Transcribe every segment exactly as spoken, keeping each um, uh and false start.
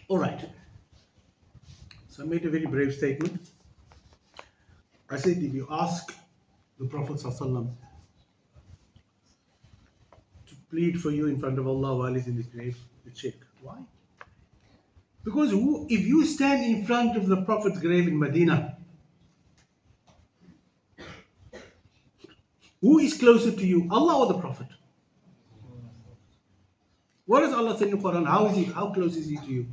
All right. So I made a very brave statement. I said, if you ask the Prophet ﷺ to plead for you in front of Allah while he's in his grave, you check. Why? Because who, if you stand in front of the Prophet's grave in Medina, who is closer to you, Allah or the Prophet? What does Allah say in the Quran? How is he? How close is he to you?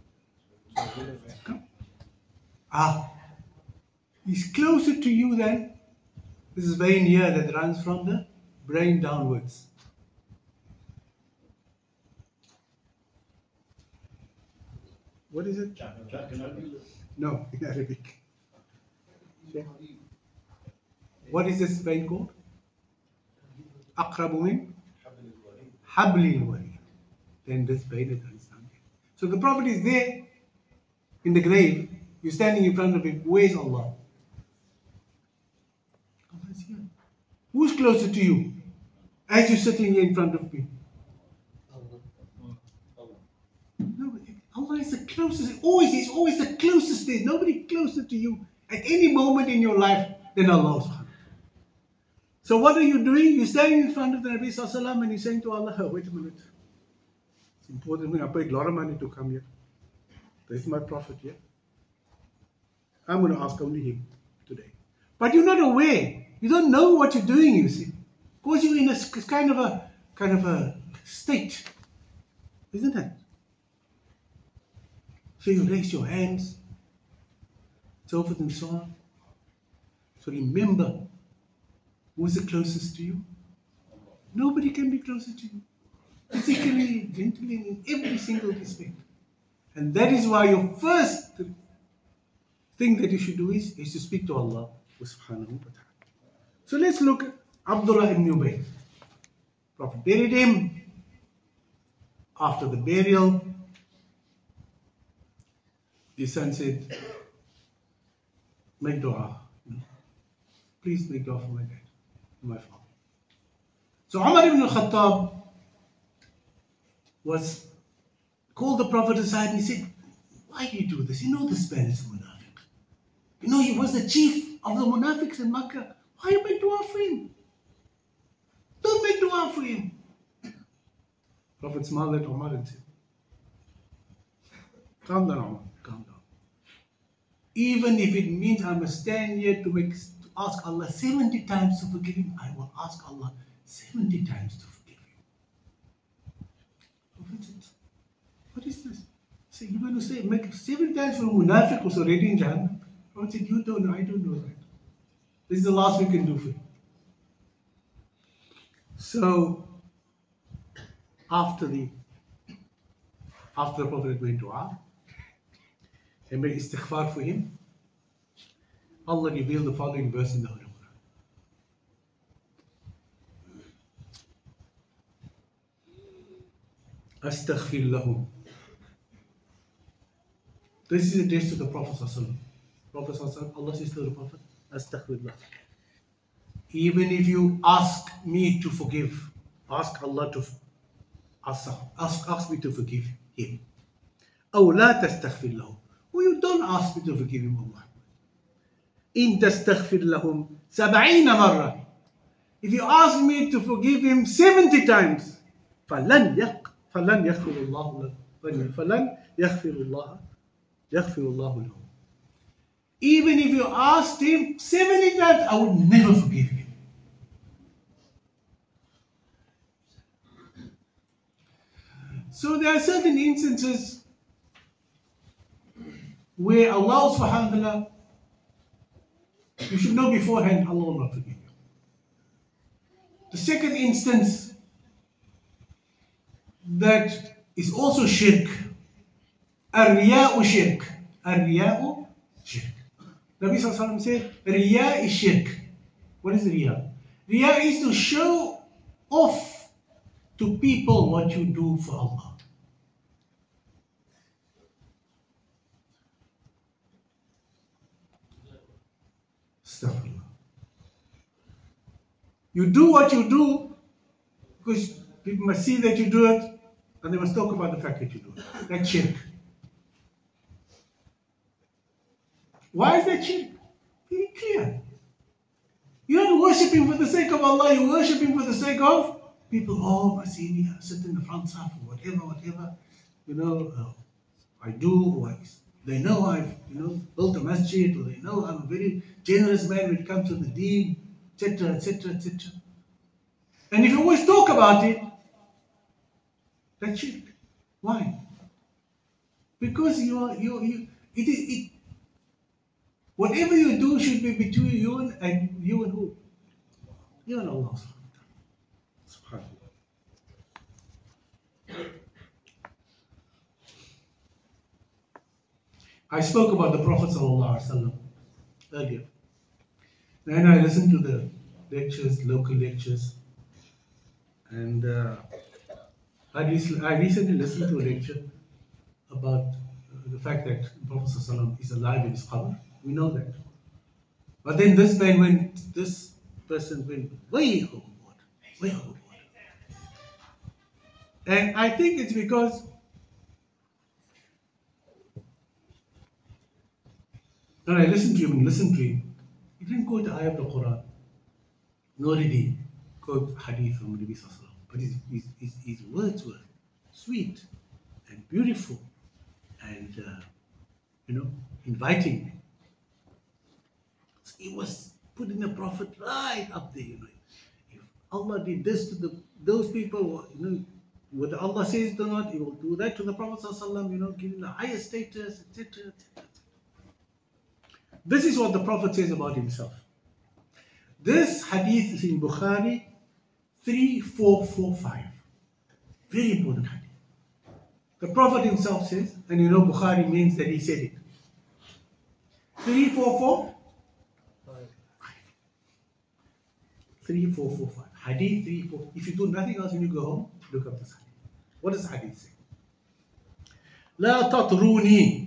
Ah, he's closer to you than this vein here that runs from the brain downwards. What is it? No, in Arabic. What is this vein called? Aqrabu min hablil warid. Then this vein is understanding. So the Prophet is there in the grave. You're standing in front of him. Where is Allah? Allah is here. Who's closer to you as you're sitting here in front of me? No, Allah is the closest. Always, He's always the closest there. Nobody closer to you at any moment in your life than Allah. So what are you doing? You're standing in front of the Nabi Sallallahu Alaihi Wasallam and you're saying to Allah, oh, wait a minute. It's important. I paid a lot of money to come here. This is my Prophet here. I'm going to ask only him today. But you're not aware. You don't know what you're doing, you see. Because you're in a kind of a kind of a state. Isn't it? So you raise your hands, so forth and so on. So remember, who's the closest to you? Nobody can be closer to you. Physically, mentally, in every single respect. And that is why your first thing that you should do is, is to speak to Allah subhanahu wa ta'ala. So let's look at Abdullah ibn Ubay. Prophet buried him. After the burial, the son said, make dua. Please make dua for my dad, for my father. So Umar ibn al-Khattab was called the Prophet aside and he said, why do you do this? You know this man is a munafiq. You know he was the chief of the munafiqs in Makkah. Why you make dua for him? Don't make dua for him. Prophet smiled at Umar and said, calm down, Umar, calm down. Even if it means I must stand here to, make, to ask Allah seventy times to forgive him, I will ask Allah seventy times to forgive him. Prophet said, what is this? So you're going to say, make seventy times for a munafiq who's already in Jannah? Prophet said, you don't know, I don't know that. This is the last we can do for you. So, after the after the Prophet made dua and made istighfar for him, Allah revealed the following verse in the Holy Quran. Astaghfir lahum. This is addressed to the Prophet Sallallahu Prophet Sallallahu Allah says to the Prophet, Astaghfir lahum. Even if you ask me to forgive, ask Allah to ask, ask, ask me to forgive him. أو لا تستغفر له. Or you don't ask me to forgive him, Allah. إن تستغفر لهم سبعين مرة. If you ask me to forgive him seventy times, فلن يق فلن يغفر الله له. فلن يغفر الله يغفر الله له. Even if you asked him seventy times, I would never forgive him. So there are certain instances where Allah subhanahu wa ta'ala, you should know beforehand, Allah will not forgive you. The second instance that is also shirk. Ar-riya'u shirk. Ar-riya'u shirk. Nabi Sallallahu Alaihi Wasallam said, Riya is shirk. What is Riya? Riya is to show off to people what you do for Allah. Astaghfirullah. You do what you do because people must see that you do it and they must talk about the fact that you do it. That's shirk. Why is that shirk? Very clear. You're not worshipping for the sake of Allah, you're worshipping for the sake of people. Oh, I see me, I sit in the front side or whatever, whatever. You know, uh, I do, or I, they know I've, you know, built a masjid, or they know I'm a very generous man when it comes to the deen, et cetera, et cetera, et cetera. And if you always talk about it, that's shirk. Why? Because you are, you, you, it is, it, whatever you do should be between you and, and you and who? You and Allah. SubhanAllah. I spoke about the Prophet ﷺ earlier. Then I listened to the lectures, local lectures, and uh, I, recently, I recently listened to a lecture about the fact that the Prophet ﷺ is alive in his qabr. We know that. But then this man went, this person went way overboard, way overboard. And I think it's because when I listened to him and listened to him, he didn't quote the ayah of the Quran, nor did he quote hadith from the Nabi Sallallahu Alaihi Wasallam. But his, his, his, his words were sweet and beautiful and, uh, you know, inviting. So he was putting the Prophet right up there, you know. If Allah did this to the, those people, you know, whether Allah says it or not, He will do that to the Prophet Sallallahu Alaihi Wasallam, you know, give him the highest status, et cetera, et cetera. This is what the Prophet says about himself. This hadith is in Bukhari three four four five. Very important hadith. The Prophet himself says, and you know Bukhari means that he said it. three four four five. three four four five. Hadith three four. If you do nothing else when you go home, look up this hadith. What does the hadith say? La tatruni.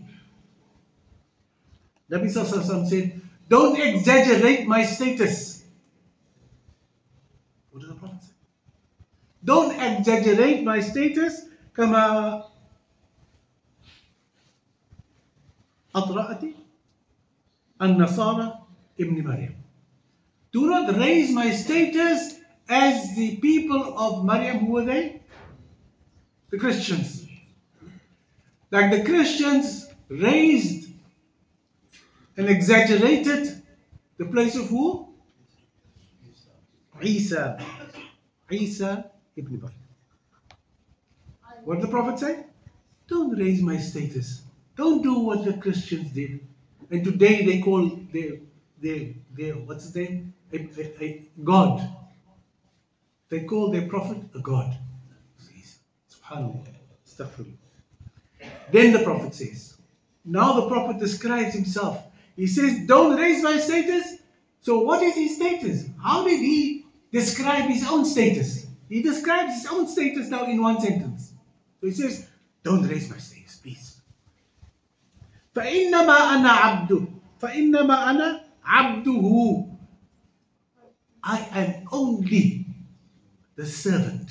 Nabi Sallallahu Alaihi Wasallam said, don't exaggerate my status. What did the Prophet say? Don't exaggerate my status. Kama atra'ati an-Nasara ibn Maryam. Do not raise my status as the people of Maryam. Who were they? The Christians. Like the Christians raised and exaggerated the place of who? Isa. Isa ibn Maryam. What did the Prophet say? Don't raise my status. Don't do what the Christians did. And today they call their, their, their what's his name? A, a, a God. They call their Prophet a God. SubhanAllah. Astaghfirullah. Then the Prophet says, now the Prophet describes himself. He says, don't raise my status. So what is his status? How did he describe his own status? He describes his own status now in one sentence. So he says, don't raise my status, please. فَإِنَّمَا أَنَا عَبْدُ فَإِنَّمَا أَنَا عَبْدُهُ. I am only the servant.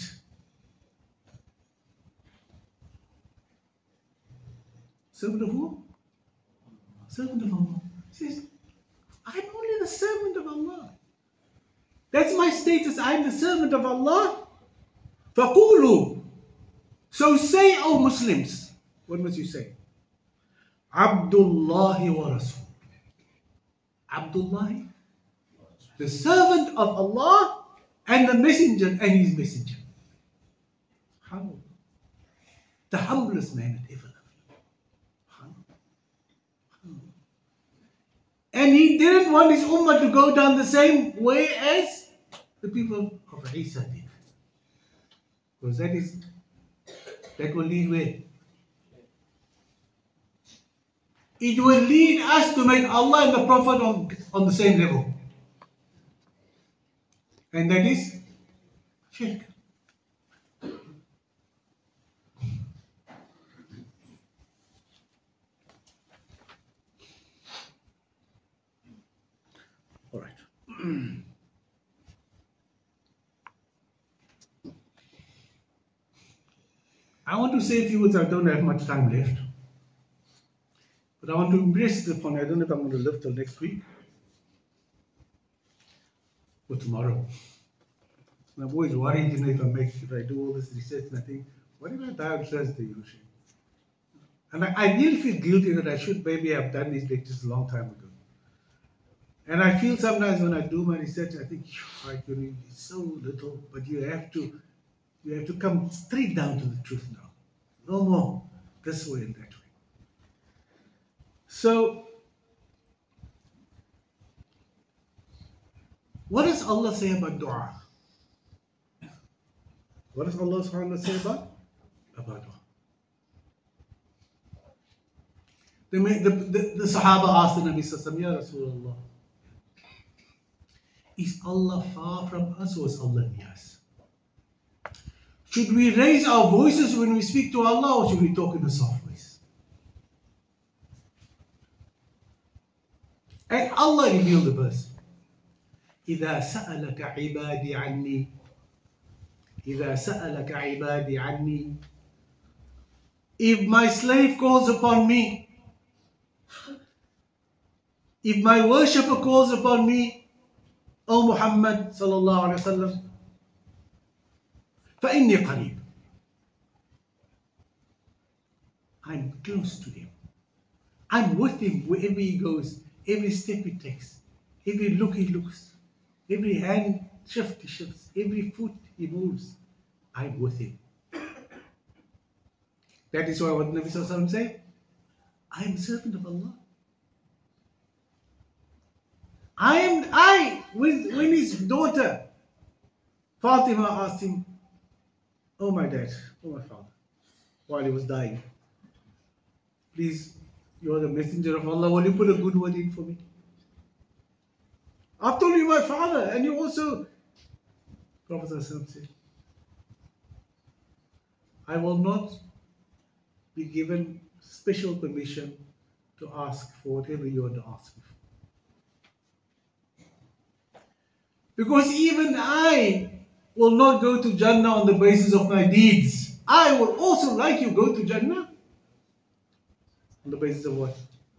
Servant of who? Servant of Allah. He says, I'm only the servant of Allah. That's my status. I'm the servant of Allah. فَقُولُوا. So say, O Muslims, what must you say? Abdullahi wa Rasul. Abdullah, the servant of Allah and the messenger and his messenger. How? The humblest man that ever lived. And he didn't want his ummah to go down the same way as the people of Isa did. Because that is, that will lead where? It will lead us to make Allah and the Prophet on, on the same level. And that is shirk. All right. I want to say a few words. I don't have much time left. But I want to impress it upon you. I don't know if I'm going to live till next week or tomorrow. And I'm always worried, you know, if I make, if I do all this research and I think, what if I die on Thursday, you know? And I, I really feel guilty that I should maybe have done these lectures a long time ago. And I feel sometimes when I do my research, I think, like, you know, it's so little, but you have to, you have to come straight down to the truth now. No more this way and that way. So, what does Allah say about dua? What does Allah subhanahu wa ta'ala say about? About dua. The, the, the, the Sahaba asked the Nabi Sallallahu Ya Rasulullah, is Allah far from us or is Allah near us? Should we raise our voices when we speak to Allah or should we talk in a soft voice? And Allah revealed the verse. إذا سألك عبادي عني إذا سألك عبادي عني. If my slave calls upon me, if my worshipper calls upon me, O Muhammad sallallahu alaihi wasallam, فإني قريب. I'm close to him. I'm with him wherever he goes, every step he takes, every look he looks, every hand shift he shifts, every foot he moves. I'm with him. That is why what Nabi Sallallahu Alaihi Wasallam said, I am a servant of Allah. I am, I, when, when his daughter Fatima asked him, oh my dad, oh my father, while he was dying, please, you are the messenger of Allah, will you put a good word in for me? I've told you my father, and you also, Prophet said, I will not be given special permission to ask for whatever you want to ask me for. Because even I will not go to Jannah on the basis of my deeds. I will also, like you, go to Jannah on the basis of what?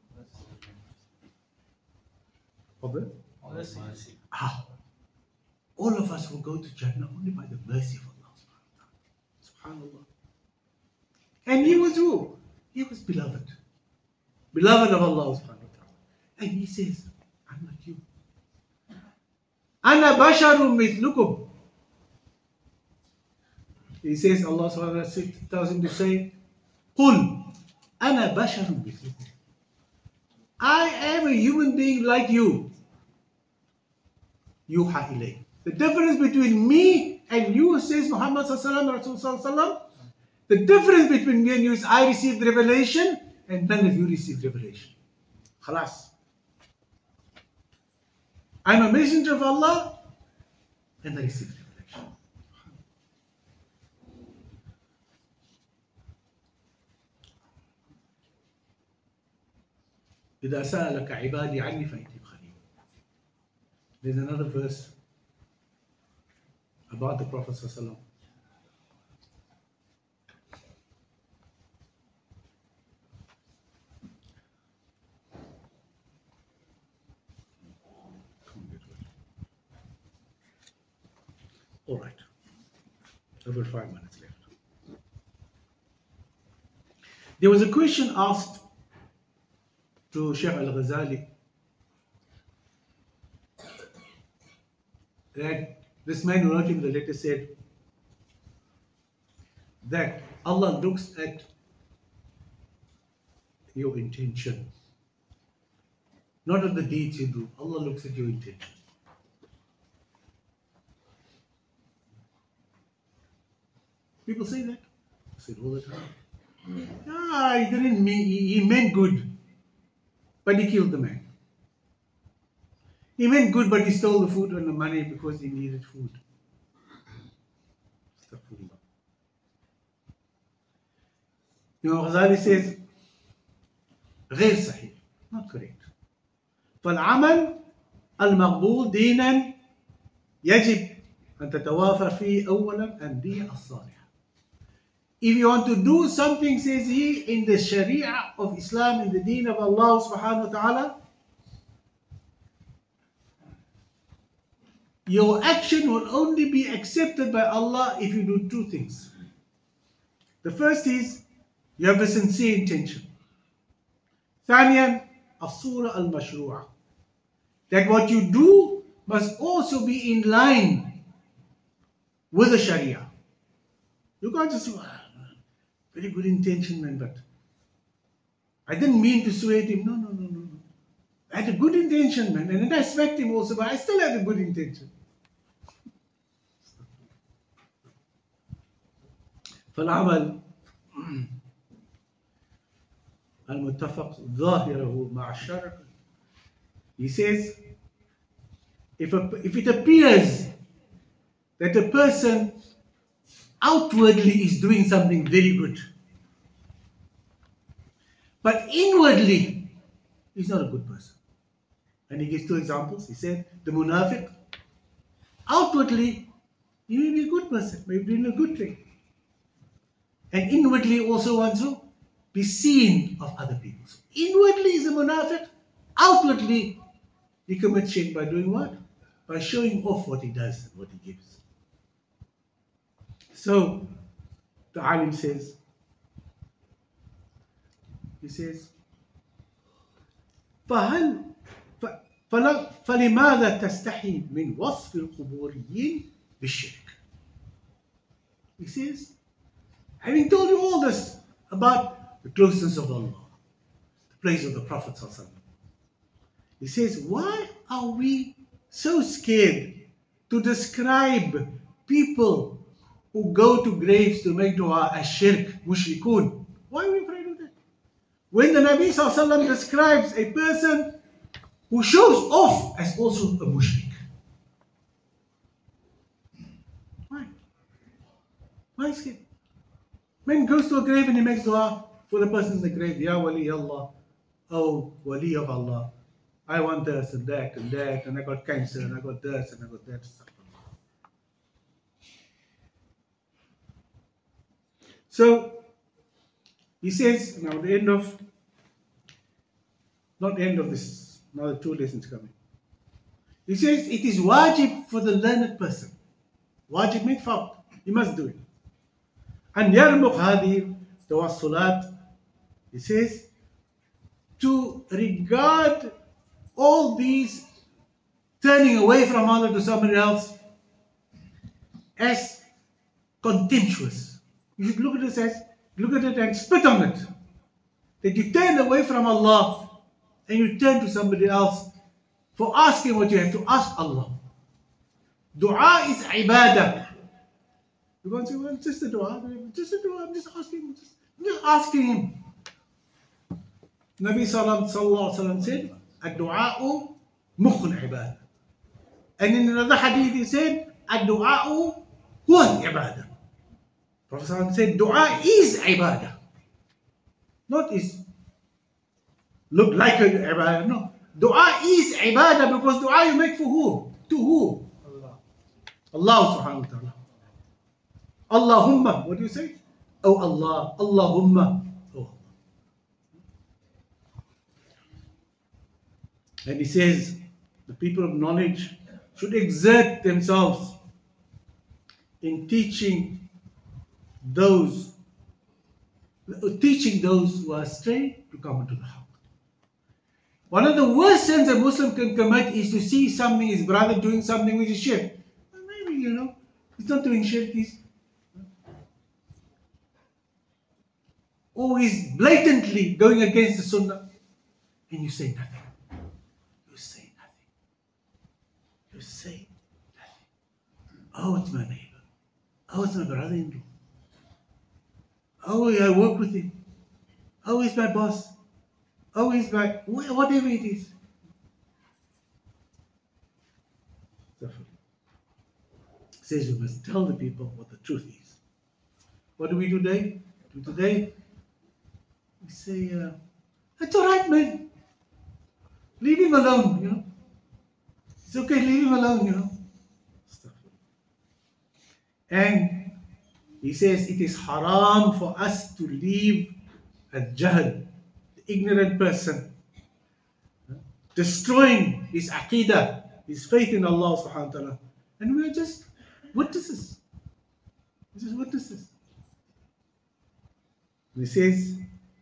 Of the? Mercy. Ah, all of us will go to Jannah only by the mercy of Allah. Subhanallah. And he was who? He was beloved. Beloved of Allah subhanahu wa ta'ala. And he says, I'm like you. Ana basharun mithlukum. He says, Allah subhanahu wa ta'ala tells him to say, Qul, ana basharun mithlukum. I am a human being like you. Yuha ilay. The difference between me and you, says Muhammad sallallahu alaihi wasallam, the difference between me and you is I received revelation and none of you received revelation. Khalas. I'm a messenger of Allah and I received revelation. إذا سألك عبادي عني فإني قريب. There's another verse about the Prophet sallallahu alaihi wasallam. All right, over five minutes left. There was a question asked to Sheikh Al-Ghazali that this man who wrote him the letter said that Allah looks at your intention, not at the deeds you do. Allah looks at your intention. People say that. I say it all the time. Ah, he didn't mean, he, he meant good, but he killed the man. He meant good, but he stole the food and the money because he needed food. You know, Ghazali says, غير صحيح, not correct. فالعمل المقبول دينا يجب أن تتوافر فيه أولا النية الصالحة. if you want to do something, says he, in the Sharia of Islam, in the deen of Allah subhanahu wa ta'ala, your action will only be accepted by Allah if you do two things. The first is, you have a sincere intention. ثانيا, الصورة المشروعة. That what you do must also be in line with the Sharia. You can't just say, oh, very good intention, man, but I didn't mean to swear him. No, no, no, no, no. I had a good intention, man, and then I smacked him also, but I still had a good intention. فالعمل المتفق ظاهره مع الشرع. He says, if, a, if it appears that a person outwardly is doing something very good, but inwardly he's not a good person. And he gives two examples. He said, the munafiq, outwardly he may be a good person, maybe doing a good thing, and inwardly also wants to be seen of other people. So inwardly is a munafiq, outwardly he commits shirk by doing what? By showing off what he does and what he gives. So the alim says, he says, فهل فلماذا تستحي من وصف القبوريين بالشرك? He says, having told you all this about the closeness of Allah, the praise of the Prophet ﷺ, he says, why are we so scared to describe people who go to graves to make dua as shirk, mushrikun? Why are we afraid of that? When the Nabi ﷺ describes a person who shows off as also a mushrik. Why? Why is it? Man goes to a grave and he makes dua for the person in the grave. Ya Wali Allah, oh Wali of Allah, I want this and that and that, and I got cancer and I got this and I got that. So he says, now the end of, not the end of this, now the two lessons coming. He says it is wajib for the learned person. Wajib means fard. He must do it. And yarmuq hadi tawassulat. He says to regard all these turning away from Allah to somebody else as contemptuous. You should look at it as, look at it and spit on it. That you turn away from Allah and you turn to somebody else for asking what you have to ask Allah. Dua is ibadah. You can't say, well, just a dua, just a dua, I'm just asking him, just, I'm just asking him. Nabi Sallallahu Alaihi Wasallam said, ad-du'a'u mukhul ibadah. And in another hadith he said, ad-du'a'u huwa ibadah. Prophet said, dua is ibadah. Not is look like a ibadah. No. Dua is ibadah because dua you make for who? To who? Allah. Allah subhanahu wa ta'ala. Allahumma. What do you say? Oh Allah. Allahumma. Oh Allah. And he says, the people of knowledge should exert themselves in teaching those teaching those who are astray to come into the haqq. One of the worst sins a Muslim can commit is to see something, his brother doing something which is shirk. Well, maybe, you know, he's not doing shirk, he's, or he's blatantly going against the sunnah, and you say nothing. You say nothing. You say nothing. Oh, it's my neighbor. Oh, it's my brother-in-law. Oh, I work with him. Oh, he's my boss. Oh, he's my, whatever it is. Says we must tell the people what the truth is. What do we do today? Today, we say, uh, it's all right, man. Leave him alone, you know. It's okay, leave him alone, you know. And He says it is haram for us to leave al-jahl, the ignorant person, destroying his aqidah, his faith in Allah subhanahu wa ta'ala. And we are just witnesses. We're just witnesses. And he says,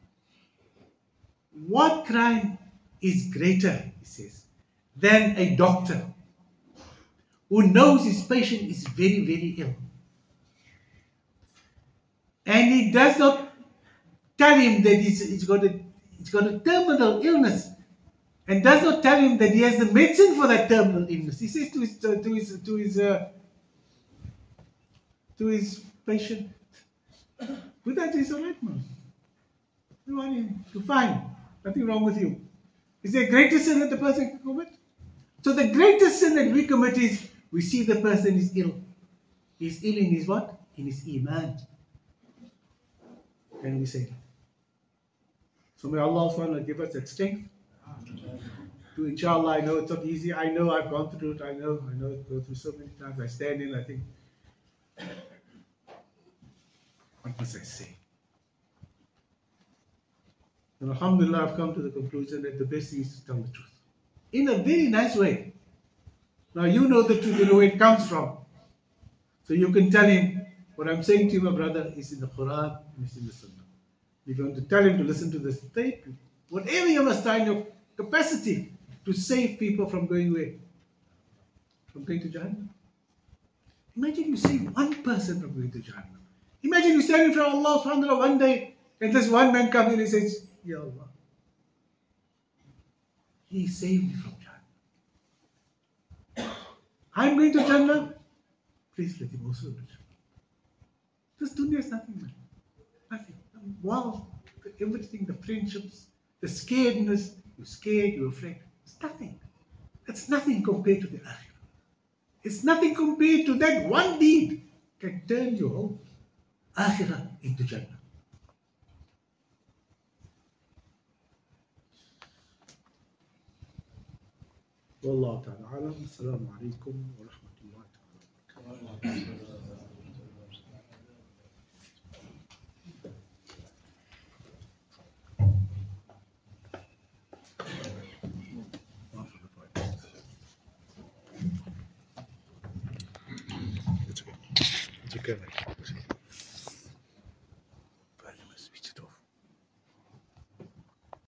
what crime is greater, he says, than a doctor who knows his patient is very, very ill, and he does not tell him that he's, he's, got a, he's got a terminal illness, and does not tell him that he has the medicine for that terminal illness. He says to his to, to his to his uh, to his patient, "With that is all right, man. You want him to fine. Nothing wrong with you." Is there a greater sin that the person can commit? So the greatest sin that we commit is we see the person is ill. He's ill in his what? In his iman. Can we say that? So may Allah subhanahu wa ta'ala give us that strength to, inshallah, I know it's not easy. I know I've gone through it. I know, I know it go through so many times. I stand in, I think, what must I say? And alhamdulillah, I've come to the conclusion that the best thing is to tell the truth. In a very nice way. Now you know the truth, you know where it comes from. So you can tell him, what I'm saying to you, my brother, is in the Quran and it's in the Sunnah. If you want to tell him to listen to this tape, whatever you must try in your capacity to save people from going where? From going to Jahannam. Imagine you save one person from going to Jahannam. Imagine you stand in front of Allah subhanahu wa ta'ala one day and this one man comes in and says, Ya Allah, He saved me from Jahannam. I'm going to Jannah. Please let him also go to Jannah. This dunya is nothing, man. Nothing. Wow, everything, the friendships, the scaredness, you're scared, you're afraid. It's nothing. It's nothing compared to the akhirah. It's nothing compared to that one deed can turn your whole akhirah into Jannah. Wallahu ta'ala alam. Assalamu alaikum wa rahmatullahi wa barakatuh. It's okay. It's okay, man.